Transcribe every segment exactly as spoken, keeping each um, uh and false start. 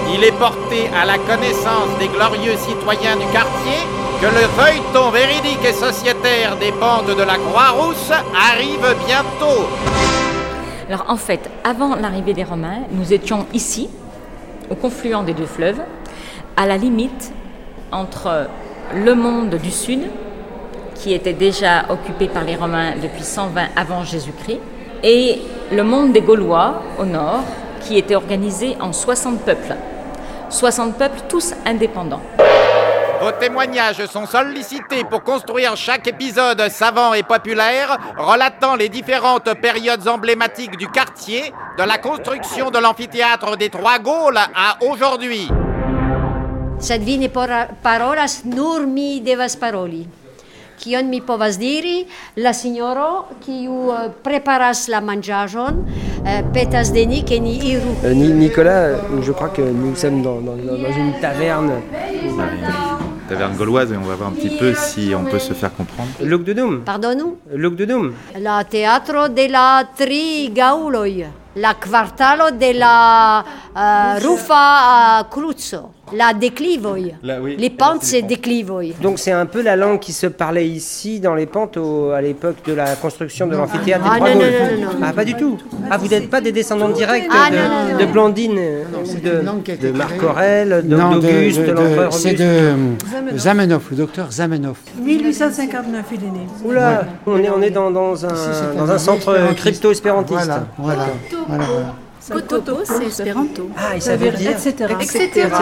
il est porté à la connaissance des glorieux citoyens du quartier que le feuilleton véridique et sociétaire des pentes de la Croix-Rousse arrive bientôt. Alors en fait, avant l'arrivée des Romains, nous étions ici, au confluent des deux fleuves, à la limite entre le monde du Sud, qui était déjà occupé par les Romains depuis cent vingt avant Jésus-Christ, et le monde des Gaulois, au nord, qui était organisé en soixante peuples. soixante peuples, tous indépendants. Vos témoignages sont sollicités pour construire chaque épisode savant et populaire relatant les différentes périodes emblématiques du quartier, de la construction de l'amphithéâtre des Trois Gaules à aujourd'hui. Sadvini parolas nur mi devas paroli. Kion mi povas diri, la signoro kiu preparas la manĝaĵon petas de ni ke ni iru. Euh, Nicolas, je crois que nous sommes dans, dans, dans une taverne. Taverne gauloise, et on va voir un petit peu si on peut se faire comprendre. Lugdunum. Pardonu? Lugdunum. La teatro de la tri gauloj. La kvartalo de la uh, rufa uh, cruzo. La déclivoy. Là, oui. Les pentes, c'est déclivoy. Donc c'est un peu la langue qui se parlait ici dans les pentes au, à l'époque de la construction de l'amphithéâtre des Ah, Trois non, Gaules. non, non, non, Ah, pas du tout. Ah, vous n'êtes pas des descendants directs Ah, de, non, non, non. de Blandine, de, de Marc Aurèle, de- Non, de- d'Auguste, de- de- l'empereur c'est Auguste. de Zamenhof, le docteur Zamenhof. mille huit cent cinquante-neuf, il est né. Oula, on est, on est dans, dans un, Si, c'est dans un un centre espérantiste. crypto-espérantiste. Voilà, voilà, voilà, voilà. Kotopo, c'est espéranto. Ah, il savait dire, et cetera. et cetera.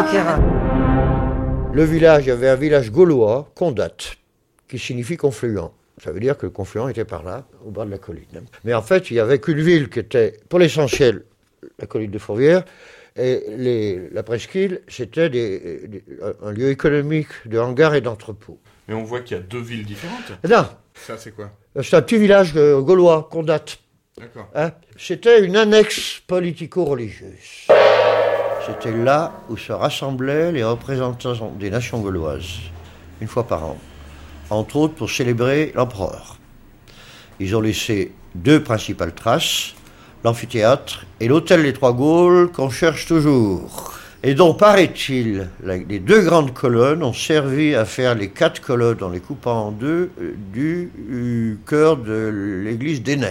Le village, il y avait un village gaulois, Condat, qui signifie confluent. Ça veut dire que le confluent était par là, au bas de la colline. Mais en fait, il n'y avait qu'une ville qui était, pour l'essentiel, la colline de Fourvière, et les, la presqu'île, c'était des, des- un lieu économique de hangars et d'entrepôts. Mais on voit qu'il y a deux villes différentes. Non, Ça, c'est quoi? c'est un petit village euh, gaulois, Condat. D'accord. Hein. C'était une annexe politico-religieuse. C'était là où se rassemblaient les représentants des nations gauloises, une fois par an, entre autres pour célébrer l'empereur. Ils ont laissé deux principales traces, l'amphithéâtre et l'hôtel des Trois Gaules qu'on cherche toujours. Et dont, paraît-il, la- les deux grandes colonnes ont servi à faire les quatre colonnes en les coupant en deux euh, du euh, chœur de l'église d'Ainay.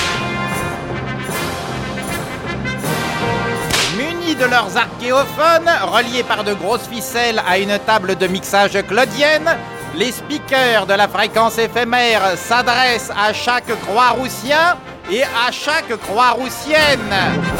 Munis de leurs archéophones, reliés par de grosses ficelles à une table de mixage claudienne, les speakers de la fréquence éphémère s'adressent à chaque Croix-Roussien et à chaque Croix-Roussienne.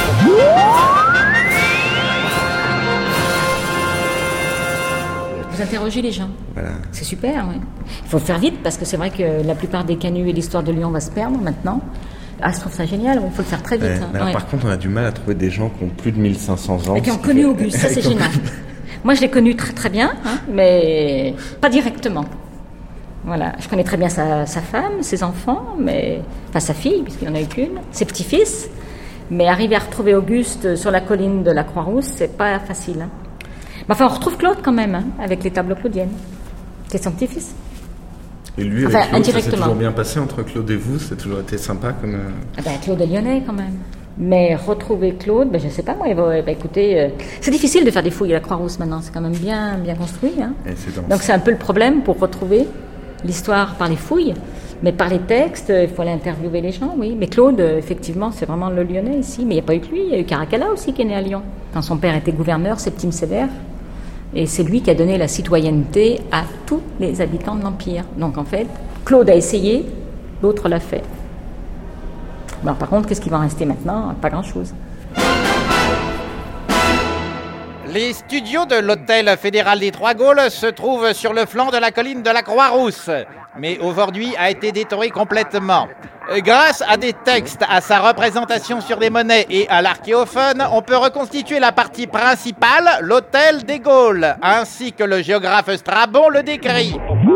Vous interrogez les gens. Voilà. C'est super, oui. Il faut faire vite parce que c'est vrai que la plupart des canuts et l'histoire de Lyon va se perdre maintenant. Ah, je trouve ça génial, oui, il faut le faire très vite. Ouais, hein. mais alors, Ouais. par contre, on a du mal à trouver des gens qui ont plus de mille cinq cents ans. Et qui ont ce qui connu fait- Auguste, ça c'est Qui ont- génial. Moi je l'ai connu très très bien, hein, mais pas directement. Voilà, je connais très bien sa, sa femme, ses enfants, mais enfin sa fille, puisqu'il n'y en a eu qu'une, ses petits-fils. Mais arriver à retrouver Auguste sur la colline de la Croix-Rousse, c'est pas facile. hein. Mais enfin, on retrouve Claude quand même, hein, avec les tableaux claudiennes, qui est son petit-fils. Et lui, avec Enfin, Claude, ça s'est indirectement. toujours bien passé entre Claude et vous. C'est toujours été sympa comme. euh, Ah ben, Claude est lyonnais quand même. Mais retrouver Claude, ben, je sais pas moi, il va, ben, écoutez, euh, c'est difficile de faire des fouilles à la Croix-Rousse maintenant, c'est quand même bien, bien construit. Hein. Et c'est dense. Donc c'est un peu le problème pour retrouver l'histoire par les fouilles. Mais par les textes, il faut aller interviewer les gens, oui. Mais Claude, euh, effectivement, c'est vraiment le lyonnais ici. Mais il n'y a pas eu que lui, il y a eu Caracalla aussi qui est né à Lyon. Quand son père était gouverneur, Septime Sévère. Et c'est lui qui a donné la citoyenneté à tous les habitants de l'Empire. Donc en fait, Claude a essayé, l'autre l'a fait. Bon, par contre, qu'est-ce qui va en rester maintenant? Pas grand-chose. Les studios de l'hôtel fédéral des Trois Gaules se trouvent sur le flanc de la colline de la Croix-Rousse, mais aujourd'hui a été détruit complètement. Grâce à des textes, à sa représentation sur des monnaies et à l'archéophone, on peut reconstituer la partie principale, l'hôtel des Gaules, ainsi que le géographe Strabon le décrit.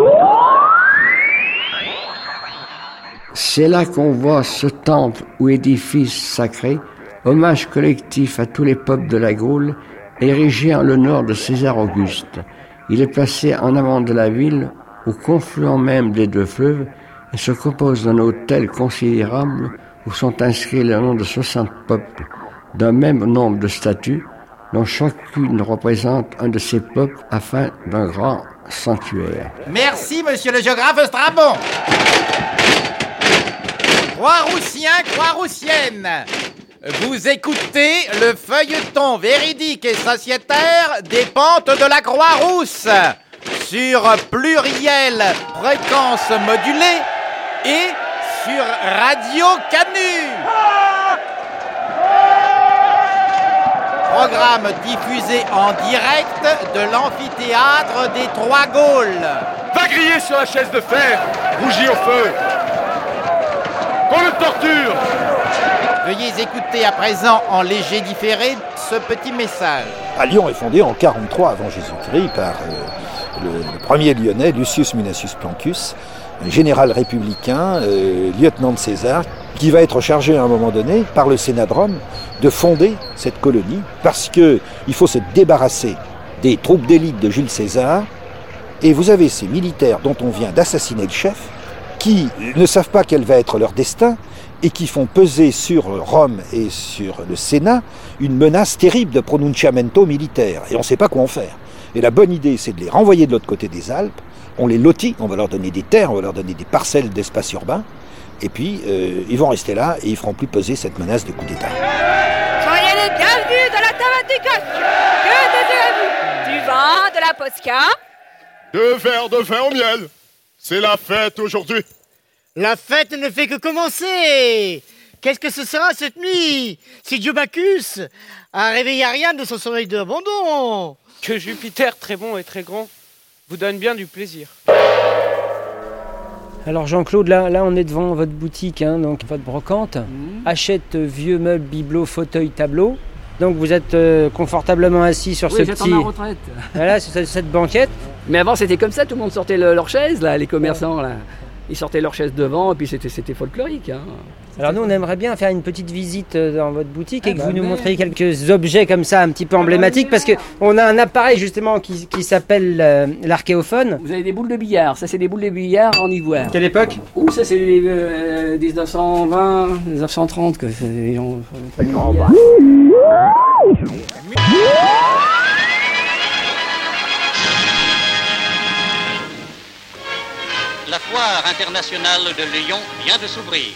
C'est là qu'on voit ce temple ou édifice sacré, hommage collectif à tous les peuples de la Gaule, érigé en l'honneur de César Auguste. Il est placé en amont de la ville, au confluent même des deux fleuves, et se compose d'un hôtel considérable où sont inscrits le nom de soixante peuples, d'un même nombre de statues, dont chacune représente un de ces peuples afin d'un grand sanctuaire. Merci, monsieur le géographe Strabon. Croix-Roussien, Croix-Roussienne, vous écoutez le feuilleton véridique et sociétaire des pentes de la Croix-Rousse sur pluriel fréquence modulée et sur Radio Canu. Programme diffusé en direct de l'amphithéâtre des Trois Gaules. Va griller sur la chaise de fer, bougie au feu. Qu'on le torture. Veuillez écouter à présent en léger différé ce petit message. À Lyon est fondé en quarante-trois avant Jésus-Christ par euh, le, le premier Lyonnais, Lucius Minacius Plancus, un général républicain, euh, lieutenant de César, qui va être chargé à un moment donné par le Sénat de Rome de fonder cette colonie parce qu'il faut se débarrasser des troupes d'élite de Jules César. Et vous avez ces militaires dont on vient d'assassiner le chef qui ne savent pas quel va être leur destin et qui font peser sur Rome et sur le Sénat une menace terrible de pronunciamento militaire. Et on ne sait pas quoi en faire. Et la bonne idée, c'est de les renvoyer de l'autre côté des Alpes. On les lotit, on va leur donner des terres, on va leur donner des parcelles d'espace urbain. Et puis, euh, ils vont rester là et ils ne feront plus peser cette menace de coup d'État. Soyez les bienvenus dans la Tamaticos. Que désirez-vous? Du vin, de la posca? Deux verres de vin au miel. C'est la fête aujourd'hui. La fête ne fait que commencer. Qu'est-ce que ce sera cette nuit si Dieu Bacchus a réveillé Ariane de son sommeil d'abandon? Que Jupiter, très bon et très grand, vous donne bien du plaisir. Alors Jean-Claude, là, là on est devant votre boutique, hein, donc votre brocante. Mmh. Achète vieux meubles, bibelots, fauteuils, tableaux. Donc vous êtes euh, confortablement assis sur oui, ce j'attends petit... ma retraite. Voilà, sur cette, cette banquette. Mais avant c'était comme ça, tout le monde sortait le, leur chaise, là, les commerçants. Là. Ils sortaient leur chaise devant et puis c'était, c'était folklorique. Hein. Alors nous on aimerait bien faire une petite visite dans votre boutique ah et que bah vous nous mais... montriez quelques objets comme ça un petit peu emblématiques parce qu'on a un appareil justement qui, qui s'appelle euh, l'archéophone. Vous avez des boules de billard, ça c'est des boules de billard en ivoire. Quelle époque? Ouh, ça c'est les euh, dix-neuf cent vingt, dix-neuf cent trente quoi. C'est, on, on, La foire internationale de Lyon vient de s'ouvrir.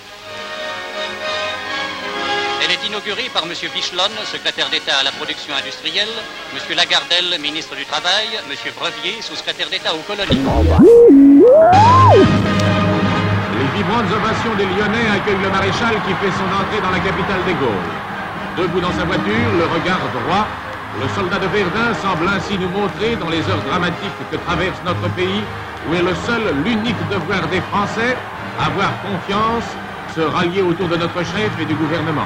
Elle est inaugurée par M. Bichelon, secrétaire d'État à la production industrielle, M. Lagardelle, ministre du Travail, M. Brevier, sous-secrétaire d'État aux colonies. Les vibrantes ovations des Lyonnais accueillent le maréchal qui fait son entrée dans la capitale des Gaules. Debout dans sa voiture, le regard droit, le soldat de Verdun semble ainsi nous montrer dans les heures dramatiques que traverse notre pays, où est le seul, l'unique devoir des Français, avoir confiance, se rallier autour de notre chef et du gouvernement.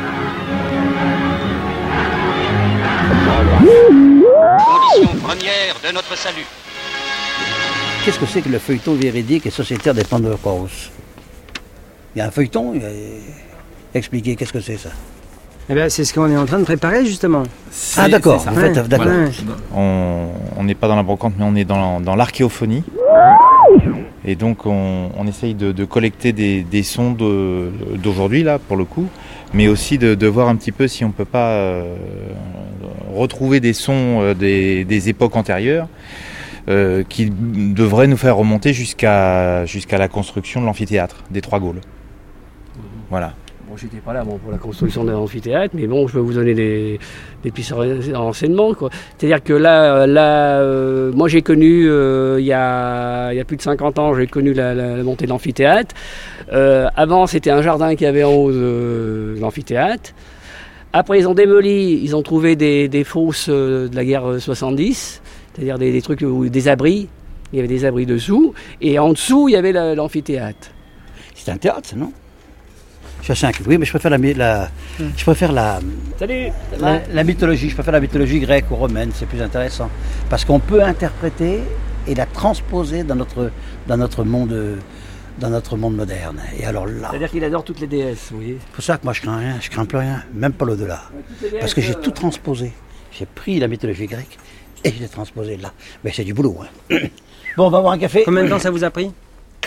Condition première de notre salut. Qu'est-ce que c'est que le feuilleton véridique et sociétaire des pentes de la Croix-Rousse? Il y a un feuilleton, il y a... expliquez, qu'est-ce que c'est ça? Eh bien, c'est ce qu'on est en train de préparer justement. C'est, ah d'accord, en fait, ouais, d'accord. Voilà. On n'est pas dans la brocante, mais on est dans, dans l'archéophonie. Et donc on, on essaye de, de collecter des, des sons de, d'aujourd'hui, là, pour le coup, mais aussi de, de voir un petit peu si on ne peut pas euh, retrouver des sons euh, des, des époques antérieures euh, qui devraient nous faire remonter jusqu'à, jusqu'à la construction de l'amphithéâtre des Trois Gaules. Voilà. Bon, j'étais pas là bon, pour la construction de l'amphithéâtre, mais bon, je peux vous donner des, des pistes de renseignement, quoi. C'est-à-dire que là, là euh, moi j'ai connu, euh, il y a, il y a plus de cinquante ans, j'ai connu la, la, la montée de l'amphithéâtre. Euh, avant, c'était un jardin qu'il y avait en haut de, de l'amphithéâtre. Après, ils ont démoli, ils ont trouvé des, des fosses de la guerre soixante-dix, c'est-à-dire des, des trucs, où, des abris. Il y avait des abris dessous, et en dessous, il y avait la, l'amphithéâtre. C'est un théâtre, ça, non? Je suis assez oui, mais je préfère la, la, hum. je préfère la, Salut, la, la mythologie. Je préfère la mythologie grecque ou romaine, c'est plus intéressant. Parce qu'on peut interpréter et la transposer dans notre, dans notre monde, dans notre monde moderne. Et alors là. C'est-à-dire qu'il adore toutes les déesses, vous voyez. C'est pour ça que moi je crains rien, je crains plus rien, même pas l'au-delà. Ouais, parce que j'ai tout transposé. J'ai pris la mythologie grecque et je l'ai transposé là. Mais c'est du boulot. Hein. Bon, on va boire un café. Combien de temps ça vous a pris?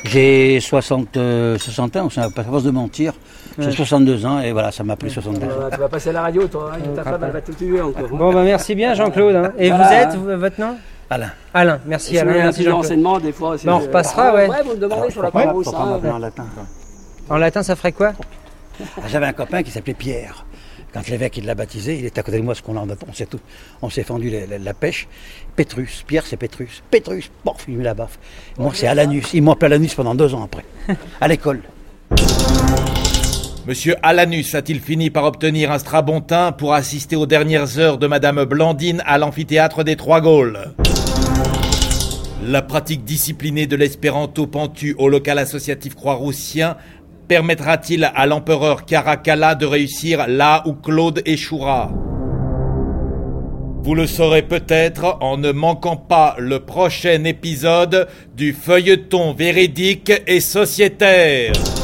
J'ai soixante, euh, soixante ans, ça pas force de mentir. J'ai Ouais. soixante-deux ans et voilà, ça m'a pris soixante-deux ans. Euh, tu vas passer à la radio, toi. Hein, ta femme, elle va te tuer encore. Hein. Bon, bah merci bien, Jean-Claude. hein. Et Voilà. vous êtes, vous- votre nom Alain. Alain, merci Si Alain. vous voulez un Merci petit Jean-Claude. renseignement, des fois. c'est- Bah, on repassera, Ah, ouais. Ouais, vous me demandez sur la Pourquoi Croix-Rousse. pourquoi hein. m'appeler en latin quoi. En latin, ça ferait quoi Ah, J'avais un copain qui s'appelait Pierre. Quand l'évêque il l'a baptisé, il était à côté de moi, parce qu'on l'a- on s'est tout, on s'est fendu la, la- la pêche. Pétrus, Pierre c'est Pétrus, Pétrus, pof, il met la baffe. Moi c'est Alanus, il m'appelait Alanus pendant deux ans après, à l'école. Monsieur Alanus a-t-il fini par obtenir un strapontin pour assister aux dernières heures de Madame Blandine à l'amphithéâtre des Trois Gaules? La pratique disciplinée de l'espéranto pentu au local associatif croix-roussien permettra-t-il à l'empereur Caracalla de réussir là où Claude échouera? Vous le saurez peut-être en ne manquant pas le prochain épisode du feuilleton véridique et sociétaire.